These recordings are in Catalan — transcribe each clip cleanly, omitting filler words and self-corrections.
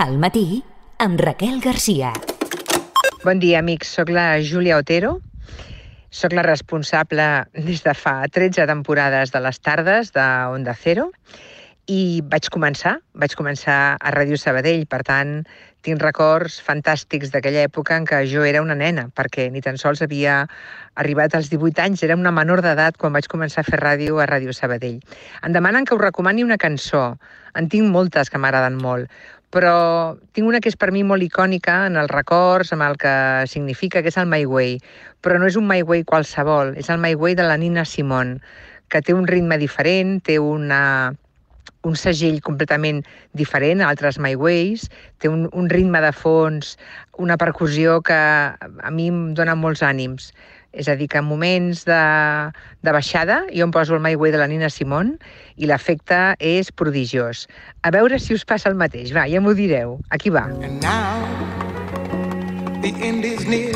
Al matí, amb Raquel Garcia. Bon dia, amics. Soc la Júlia Otero. Soc la responsable des de fa 13 temporades de les tardes de Onda Cero i vaig començar a Ràdio Sabadell. Per tant, tinc records fantàstics d'aquella època en què jo era una nena, perquè ni tan sols havia arribat als 18 anys, era una menor d'edat quan vaig començar a fer ràdio a Ràdio Sabadell. Em demanen que us recomani una cançó. En tinc moltes que m'agraden molt, però tinc una que és per mi molt icònica en els records, amb el que significa, que és el My Way. Però no és un My Way qualsevol, és el My Way de la Nina Simone, que té un ritme diferent, té un segell completament diferent a altres My Ways, té un ritme de fons, una percussió que a mi em dona molts ànims. És a dir, que en moments de baixada jo em poso el My Way de la Nina Simone i l'efecte és prodigiós. A veure si us passa el mateix. Va, ja m'ho direu. Aquí va. And now the end is near,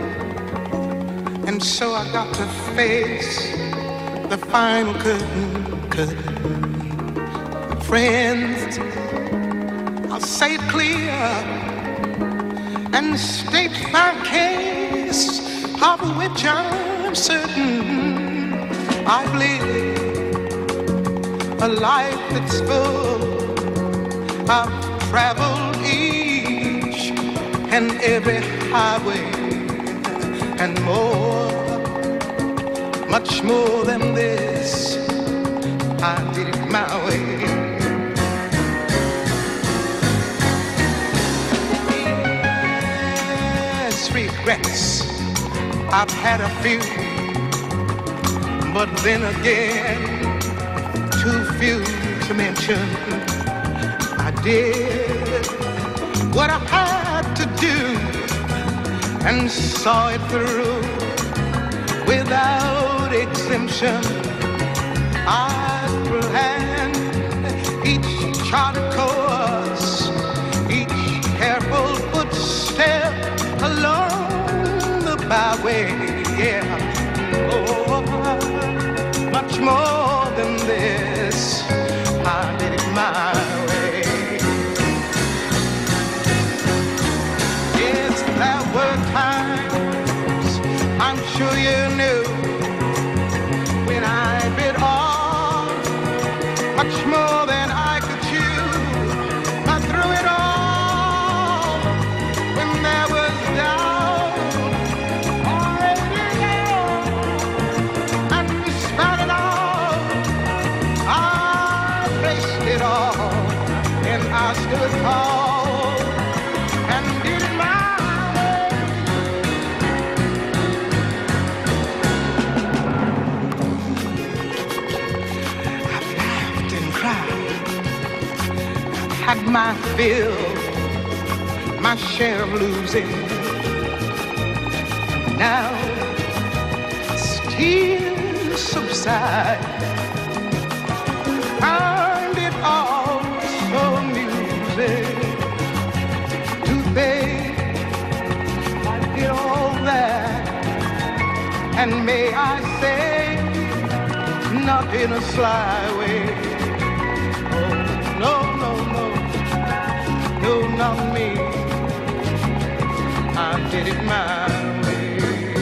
and so I got to face the final curtain. Friends, I'll say it clear and state my case, of which I'm certain. I've lived a life that's full. I've traveled each and every highway and more, much more than this. I did it my way. Yes, regrets, I've had a few, but then again, too few to mention. I did what I had to do and saw it through without exemption. I planned each charted course, each careful footstep along the byway. Yeah, oh, much more than this, I did it my way. Yes, there were times, I'm sure you knew, when I bit off much more than I could chew. I threw it all when there was doubt, and despite it all, I faced it all, and I stood tall and did it my way. I've laughed and cried, had my fill, my share of losing. Now tears subside, find it all so amusing to think I did all that, and may I say, not in a sly way. Oh, no, no, no, no, not me. I did it my way.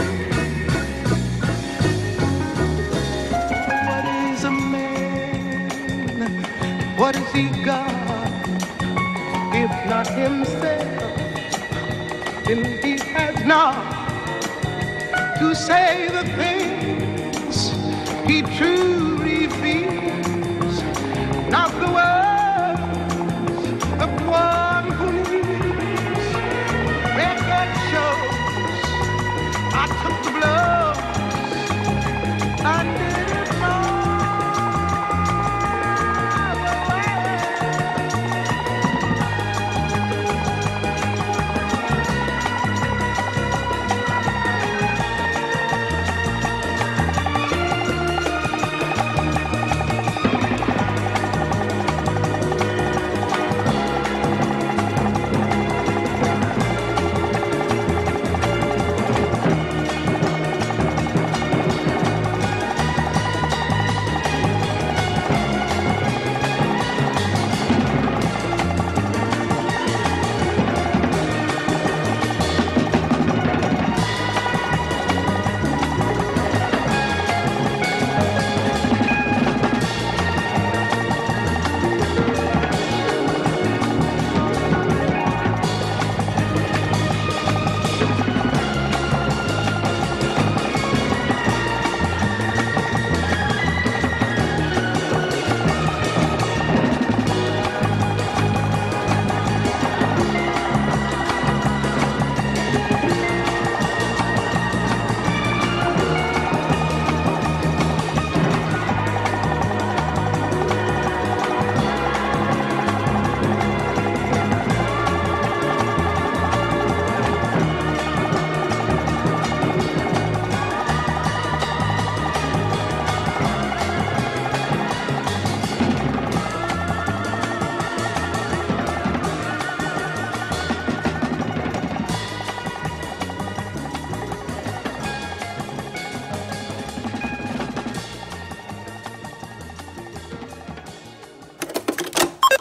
What is a man? What has he got? If not himself, then he has not to say the things he truly feels, not the words of one who needs. Record shows I took the blows, I did it my way.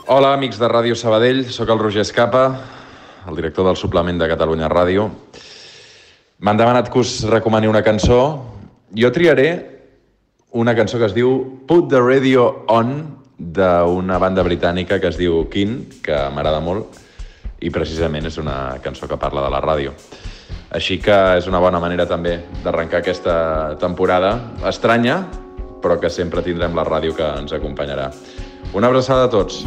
Hola, amics de Ràdio Sabadell, sóc el Roger Escapa, el director del suplement de Catalunya Ràdio. M'han demanat que us recomani una cançó. Jo triaré una cançó que es diu Put the Radio On, d'una banda britànica que es diu Kin, que m'agrada molt, i precisament és una cançó que parla de la ràdio. Així que és una bona manera també d'arrencar aquesta temporada estranya, però que sempre tindrem la ràdio que ens acompanyarà. Una abraçada a tots.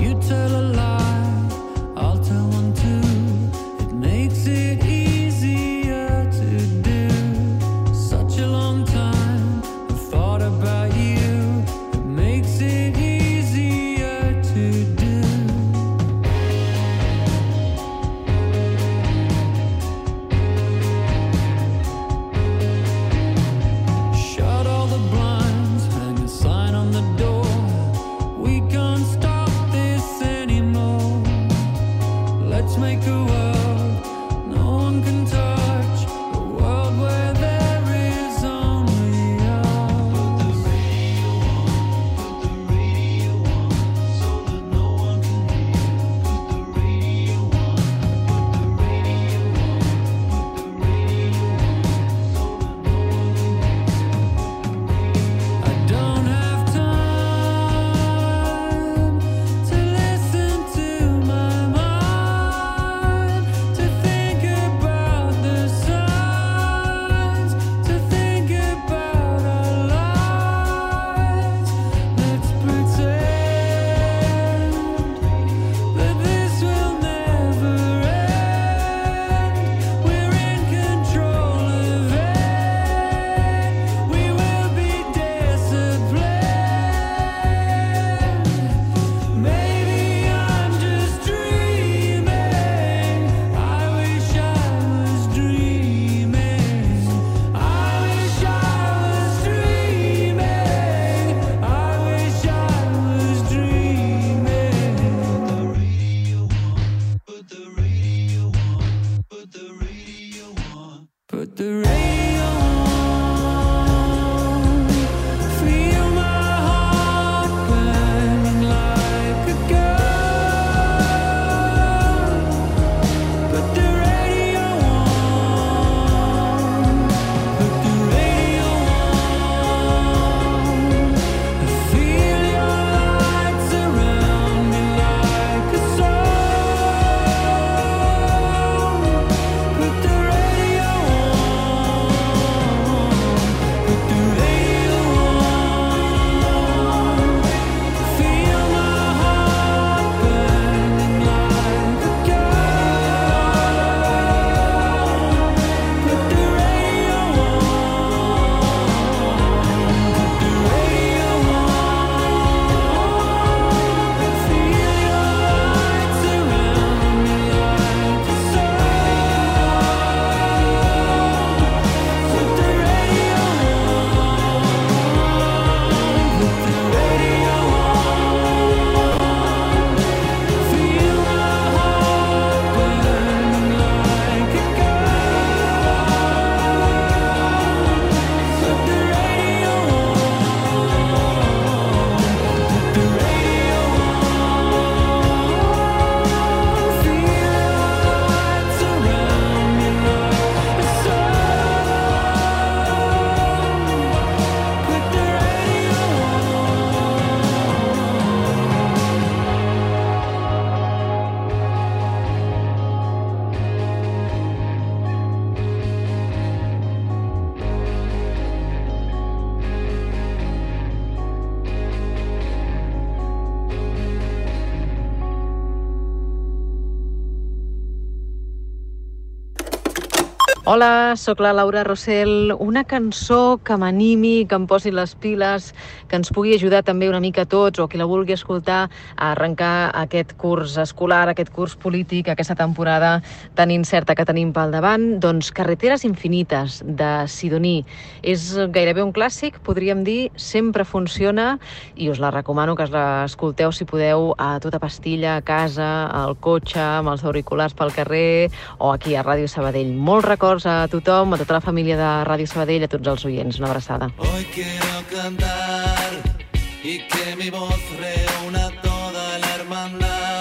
Hola, sóc la Laura Rossell. Una cançó que m'animi, que em posi les piles, que ens pugui ajudar també una mica a tots, o qui la vulgui escoltar, a arrencar aquest curs escolar, aquest curs polític, aquesta temporada tan incerta que tenim pel davant. Doncs Carreteres infinites, de Sidoní. És gairebé un clàssic, podríem dir, sempre funciona, i us la recomano que l'escolteu, si podeu, a tota pastilla, a casa, al cotxe, amb els auriculars pel carrer, o aquí a Ràdio Sabadell. Molts records a tothom, a tota la família de Ràdio Sabadell, a tots els oients. Una abraçada. Hoy quiero cantar y que mi voz reúna toda la hermandad.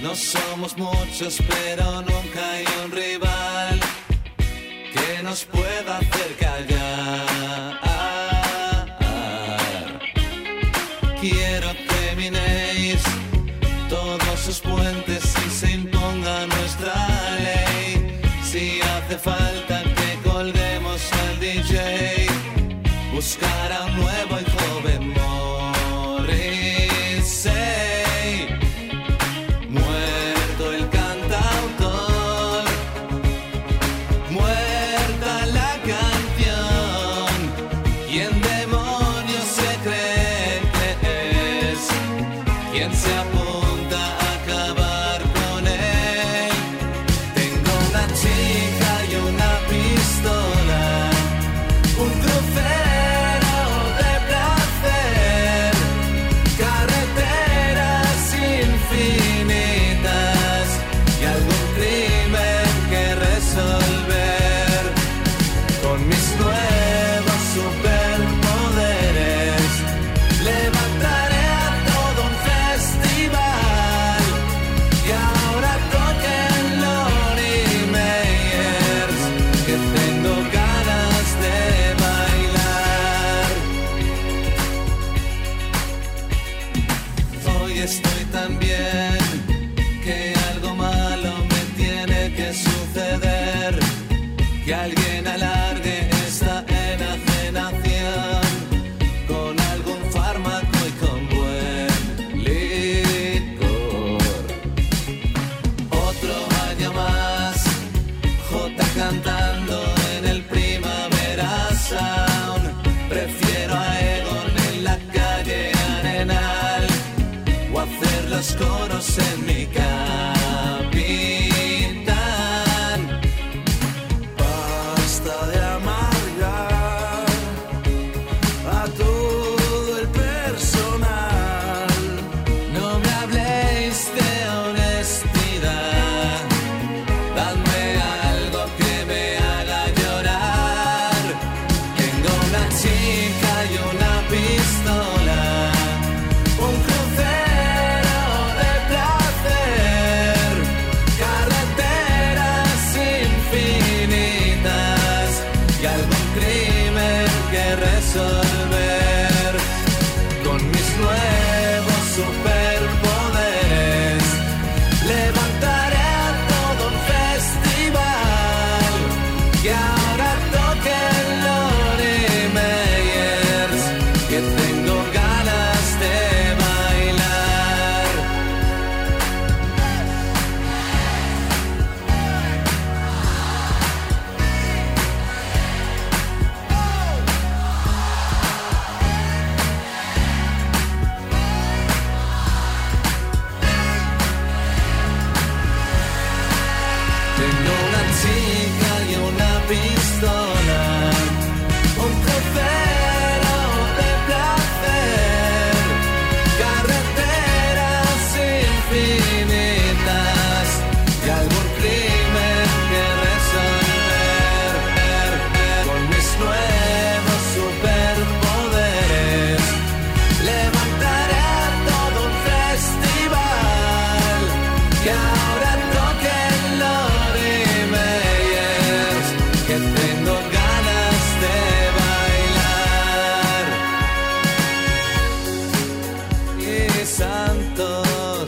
No somos muchos, pero nunca hay un rival que nos pueda hacer callar. Quiero que minéis todos sus puentes y se imponga nuestra ley. Si hace falta que colguemos al DJ, buscar a un nuevo y joven Morrissey. Muerto el cantautor, muerta la canción. ¿Quién demonios se cree que es? ¿Quién se apunta a acabar con él? Tengo una chica y una pistola, un crucero de placer, carreteras infinitas y algún crimen que resolver. Con mis nuevos superpoderes levantaré a todo un festival y ahora toquen Lonnie Meyers, que tengo ganas de bailar. Hoy estoy tan bien que algo malo me tiene que suceder, que alguien alargue esta enajenación con algún fármaco y con buen licor. Otro año más, Jota cantando en el Primavera Sound. Prefiero a Egon en la calle Arenal o hacer los coros en mi Capitán. Basta de amargar a todo el personal. No me habléis de honestidad, dadme algo que me haga llorar. Tengo una chica y una pistola, un crucero de placer, carreteras infinitas y algún crimen que resolver. Con mis nuevos superpoderes levantaré a todo un festival y ahora toquen Lonnie Meyers, que tengo ganas de bailar. Tengo una chica y una pistola, un crucero de placer, carreteras infinitas y algún crimen que resolver. Con mis nuevos superpoderes levantaré a todo un festival y ahora toquen Lonnie Meyers, que tengo ganas de bailar. Y Santos.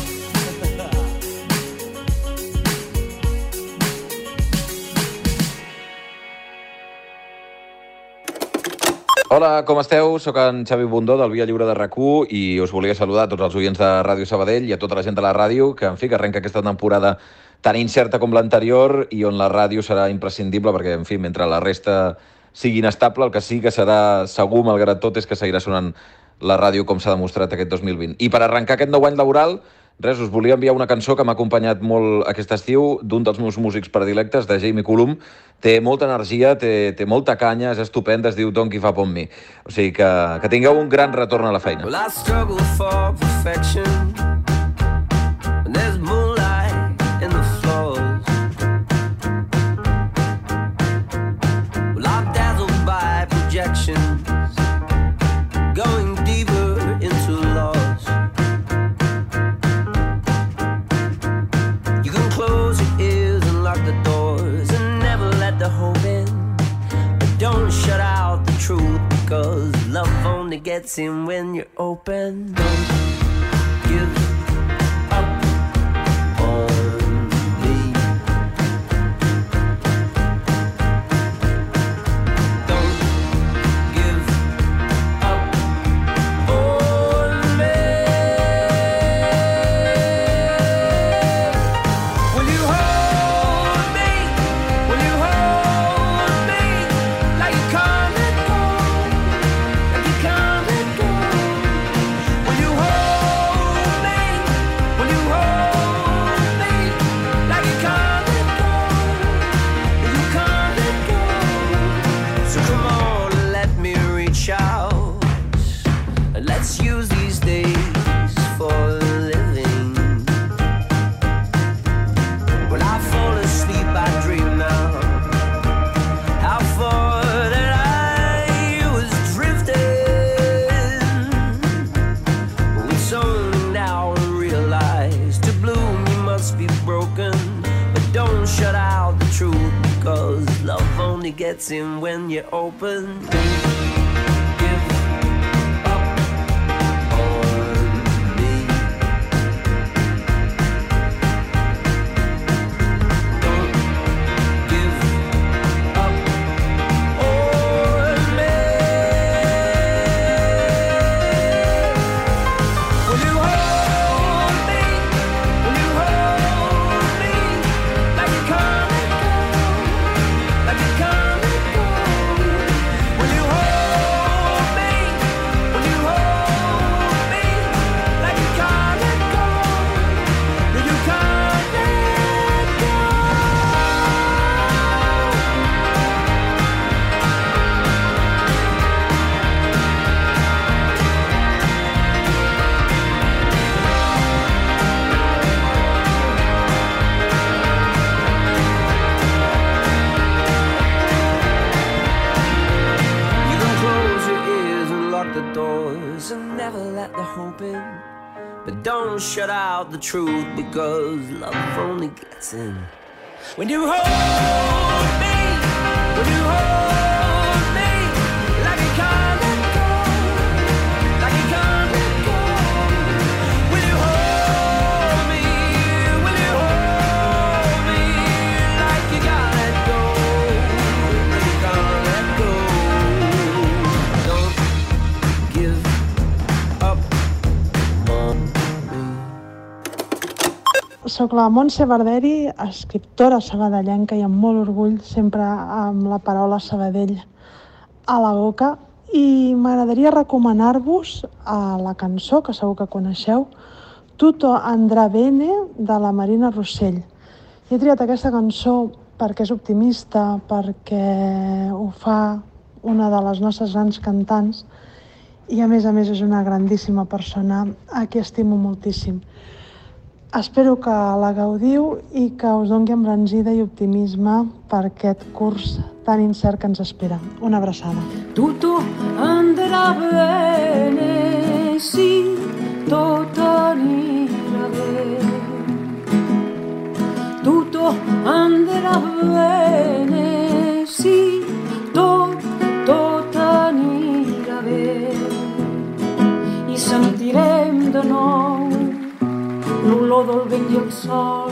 Hola, com esteu? Soc en Xavi Bundó del Via Lliure de RAC1 i us volia saludar a tots els oients de Ràdio Sabadell i a tota la gent de la ràdio que, en fi, que arrenca aquesta temporada tan incerta com l'anterior i on la ràdio serà imprescindible perquè, en fi, mentre la resta sigui inestable, el que sí que serà segur, malgrat tot, és que seguirà sonant la ràdio com s'ha demostrat aquest 2020. I per arrencar aquest nou any laboral, res, us volia enviar una cançó que m'ha acompanyat molt aquest estiu d'un dels meus músics predilectes, de Jamie Cullum. Té molta energia, té molta canya, és estupenda, es diu Don't Give Up On Me. O sigui que tingueu un gran retorn a la feina. Well, I struggle for perfection, and there's moonlight in the floors. Well, I'm dazzled by projections, going deeper into loss. close your ears and lock the doors and never let the hope in. But don't shut out the truth, because love only gets in when you're open. Don't give up on me. Don't give up on me. Will you hold me? Will you hold me like you can't let go? Like you can't let go. Will you hold me? Will you hold me like you can't let go? Like you can't let go. So come on, let me reach out. Let's use these days for living. When I fall asleep, I dream now how far that I was drifting. It's only now I realize to bloom you must be broken. But don't shut out the truth, because love only gets in when you're open. Give up on me. Don't give up on me. Will you hold me? Will you hold me like you can't let go? Like you can't let go. Will you hold me? Will you hold me like you can't let go? That you can't let go. You can close your ears and lock the doors and never let the hope in. But don't shut out the truth, because love only gets in when you hold me. When you hold me like you can't let go. Like you can't let go. Will you hold me? Will you hold me like you can't let go? Like you can't let go. Don't give up on me. Soc la Montse Barderi, escriptora sabadellenca i amb molt orgull, sempre amb la paraula Sabadell a la boca, i m'agradaria recomanar-vos la cançó que segur que coneixeu, Tutto andrà bene, de la Marina Rossell. He triat aquesta cançó perquè és optimista, perquè ho fa una de les nostres grans cantants i a més és una grandíssima persona a qui estimo moltíssim. Espero que la gaudiu i que us doni embranzida i optimisme per aquest curs tan incert que ens espera. Una abraçada. Tutto andrà bene, sì, tutto anirà bene. Tutto andrà bene, sì, tot anirà bene. I sentirem de nou l'olor del vent i el sol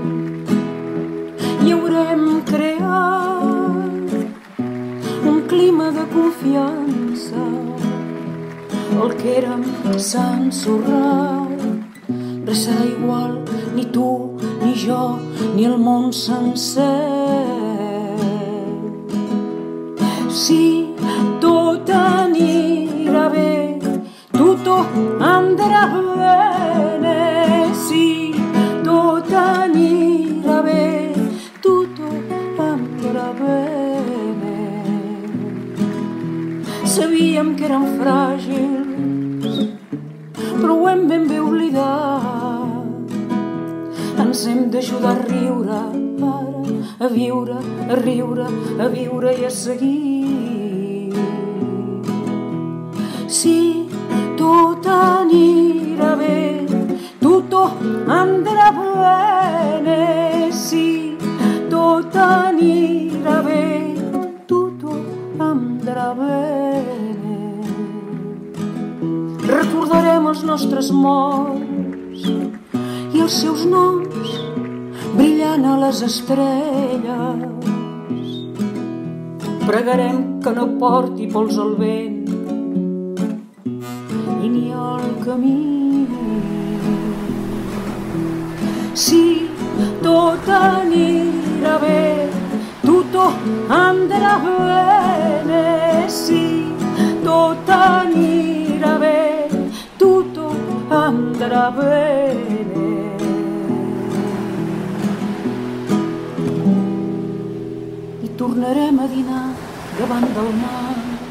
i haurem creat un clima de confiança. El que érem s'ha ensorrat, res serà igual, ni tu, ni jo, ni el món sencer. Sí, tot anirà bé, tutto andrà bene, sì, tot anirà bé, tutto andrà bene. Sabíem que érem fràgils, però ho hem ben bé oblidat. Ens hem d'ajudar a riure, a viure, a riure, a viure i a seguir. Sí, tot anirà bé, tutto andrà bene, nostres morts i els seus noms brillant a les estrelles. Pregarem que no porti pols al vent i ni al camí. Si tot anirà bé, tutto andrà bene. Si tot anirà bé, tutto andrà bene. I tornarem a dinar davant del mar.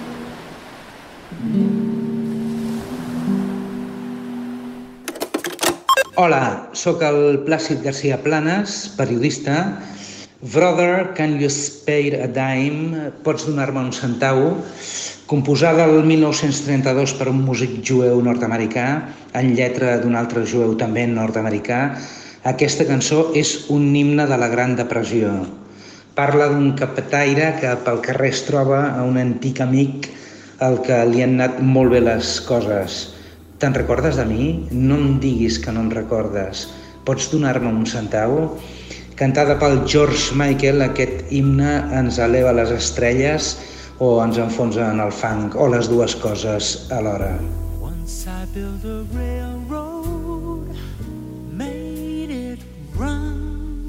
Hola, sóc el Plàcid García Planas, periodista. Brother, Can You Spare a Dime? Pots donar-me un centau? Composada el 1932 per un músic jueu nord-americà, en lletra d'un altre jueu també nord-americà, aquesta cançó és un himne de la Gran Depressió. Parla d'un captaire que pel carrer es troba a un antic amic al que li han anat molt bé les coses. Te'n recordes de mi? No em diguis que no em recordes. Pots donar-me un centau? Cantada pel George Michael, aquest himne ens eleva a les estrelles o ens enfonsa en el fang, o les dues coses alhora. Once I built a railroad, made it run,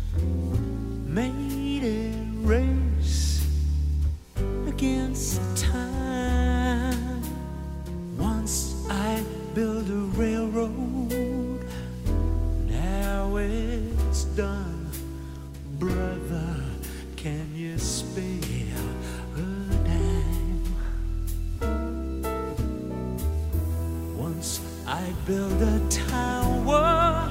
made it race against time. Once I built a railroad, now it's done. Brother, can you spare a dime? Once I built a tower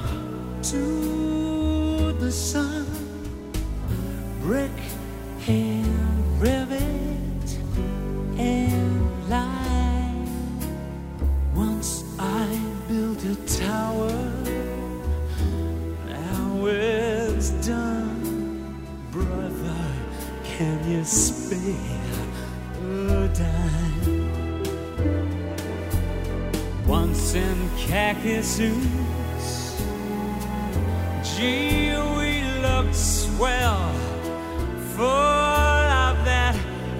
to the sun, brick and rivet and lime. Once I built a tower, now it's done. Brother, can you spare a dime? Once in khaki suits, gee, we looked swell, full of that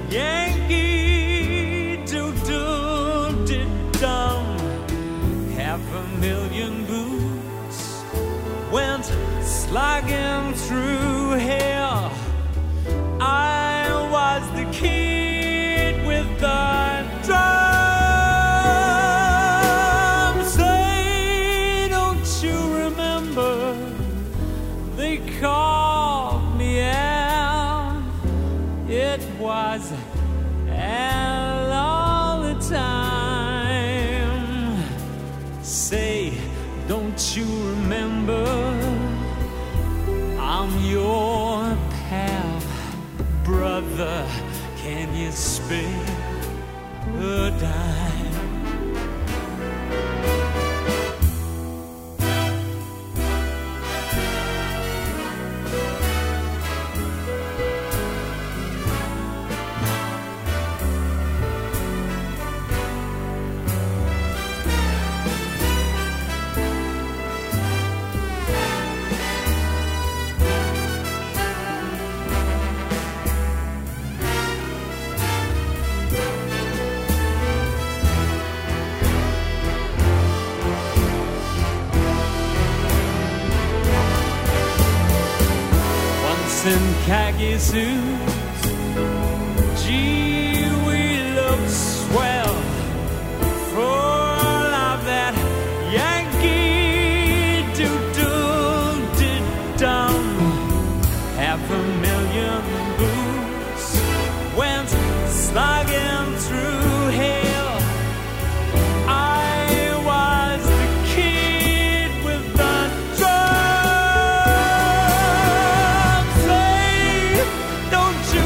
Yankee do-do-did-dum. 500,000 boots went slogging through hell. I was the kid with the drum. Say, don't you remember? They called me out. It was Al all the time. Say, don't you remember? I'm your pal. Brother, can you spare a dime? In khaki suits, gee, we look swell, full of that Yankee do-do-did-dum. 500,000 boots went slogging through hell. I was the kid with the drum. Don't you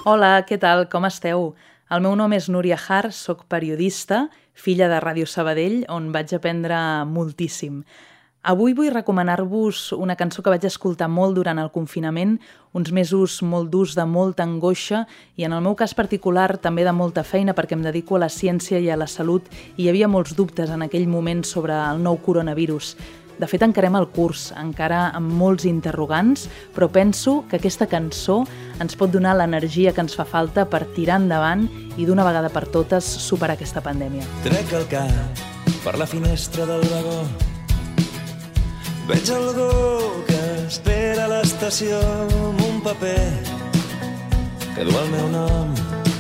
Hola, què tal? Com esteu? El meu nom és Núria Har, soc periodista, filla de Ràdio Sabadell, on vaig aprendre moltíssim. Avui vull recomanar-vos una cançó que vaig escoltar molt durant el confinament, uns mesos molt durs de molta angoixa i en el meu cas particular també de molta feina perquè em dedico a la ciència i a la salut i hi havia molts dubtes en aquell moment sobre el nou coronavirus. De fet, encarem el curs, encara amb molts interrogants, però penso que aquesta cançó ens pot donar l'energia que ens fa falta per tirar endavant i d'una vegada per totes superar aquesta pandèmia. Trec el cap per la finestra del vagó. Veig algú que espera a l'estació amb un paper que du el meu nom.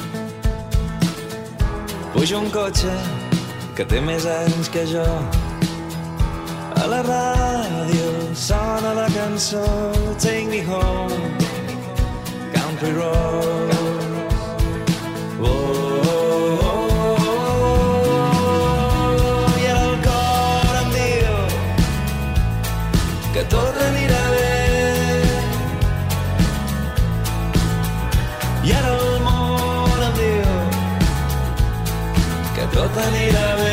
Pujo un cotxe que té més anys que jo. A la ràdio sona la cançó Take Me Home, Country Road. Oh, oh, oh, oh. I ara el cor em diu que tot anirà bé. I ara el món em diu que tot anirà bé.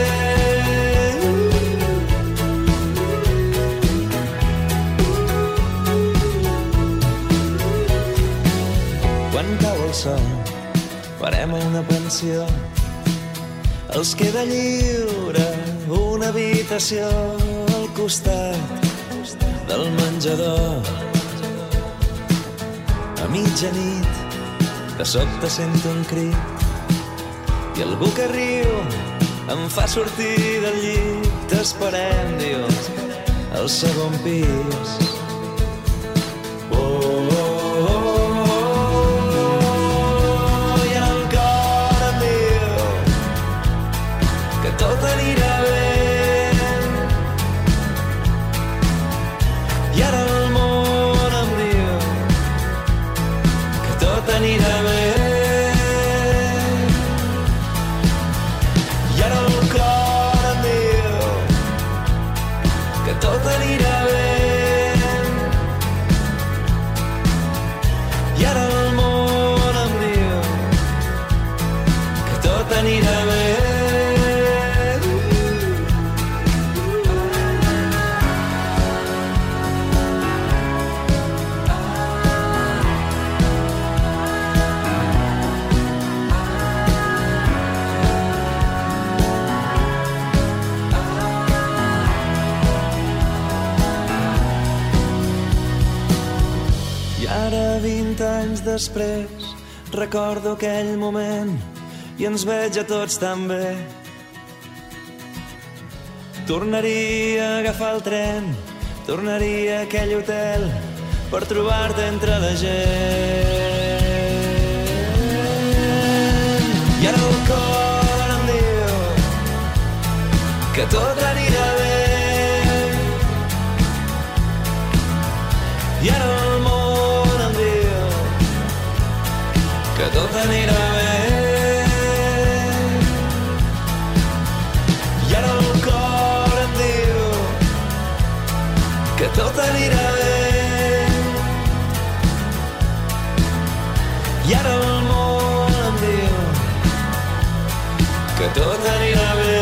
Quan cau el sol farem una pensió. Els queda lliure una habitació al costat del menjador. A mitjanit de sobte sento un crit i algú que riu em fa sortir del llit. T'esperem, dius, al segon pis. Oh, oh, oh. Tot anirà bé. I ara el món em diu que tot anirà bé. I ara el cor em diu que tot anirà bé. I ara el món em diu que tot anirà bé. Ara, 20 anys després, recordo aquell moment i ens veig a tots tan bé. Tornaria a agafar el tren, tornaria a aquell hotel per trobar-te entre la gent. I ara el cor em diu que tot anirà bé. I ara el món em diu que tot anirà bé. I ara el cor em diu que tot anirà bé. I ara el món em diu que tot anirà bé.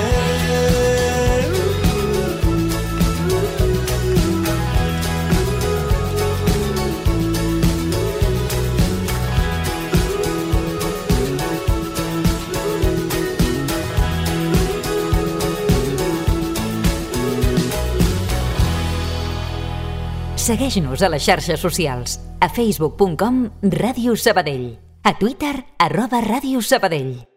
Segueix-nos a les xarxes socials. A facebook.com/Ràdio Sabadell. A Twitter @Ràdio Sabadell.